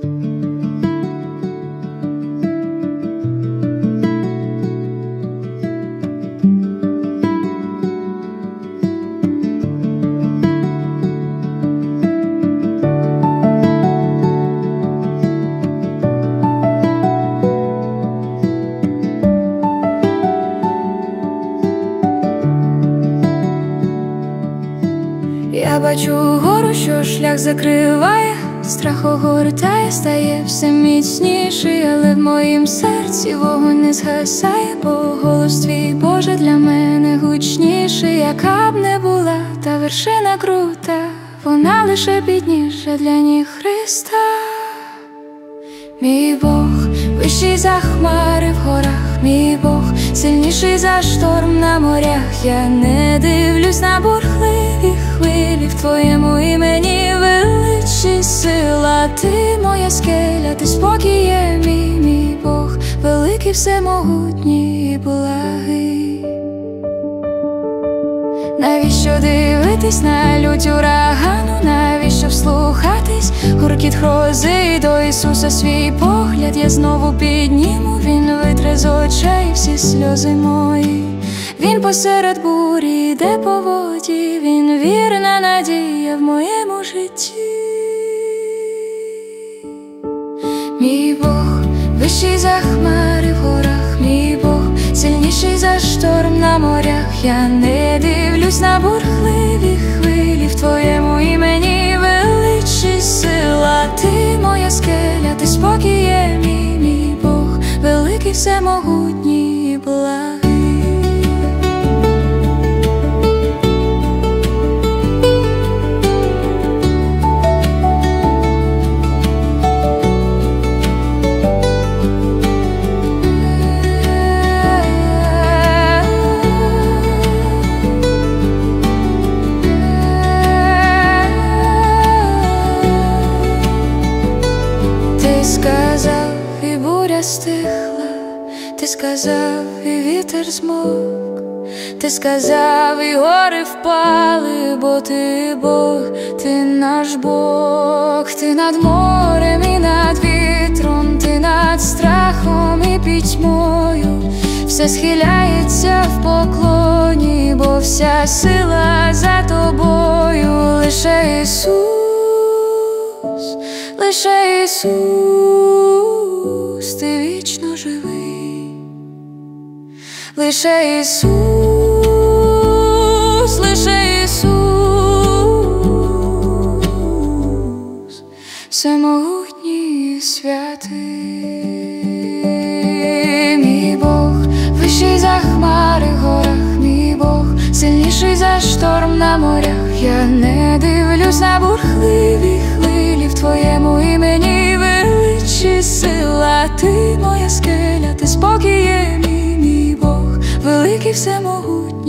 Я бачу гору, що шлях закриває, страх огортає, стає все міцніший, але в моїм серці вогонь не згасає, бо голос твій, Боже, для мене гучніший. Яка б не була та вершина крута, вона лише підніжжя для ніг Христа. Мій Бог вищий за хмари в горах, мій Бог сильніший за шторм на морях. Я не дивлюсь на бурхливі хвилі, в твоєму імені величі сила. Ти моя скеля, ти спокій є мій Бог, великий, всемогутній і благий. Навіщо дивитись на лють урагану, навіщо вслухатись гуркіт грози? До Ісуса свій погляд я знову підніму, Він витре з очей всі сльози мої. Він посеред бурі йде по воді, Він вірна надія в моєму житті. Мій Бог вищий за хмари в горах, мій Бог сильніший за шторм на морях. Я не дивлюсь на бурхливі хвилі, в твоєму імені величі сила. Ти моя скеля, ти спокій є мій Бог, великий, всемогутній і благий. Ти сказав, і буря стихла, ти сказав, і вітер змовк, ти сказав, і гори впали, бо ти Бог, ти наш Бог. Ти над морем і над вітром, ти над страхом і пітьмою. Все схиляється в поклоні, бо вся сила за тобою. Лише Ісус, лише Ісус, ти вічно живий. Лише Ісус, лише Ісус, всемогутній і святий. Мій Бог вищий за хмари в горах, мій Бог сильніший за шторм на морях. Я не дивлюсь на бурхливі хвилі, в твоєму імені величі сила. Ти моя скеля, ти спокій є мій Бог, великий, всемогутній.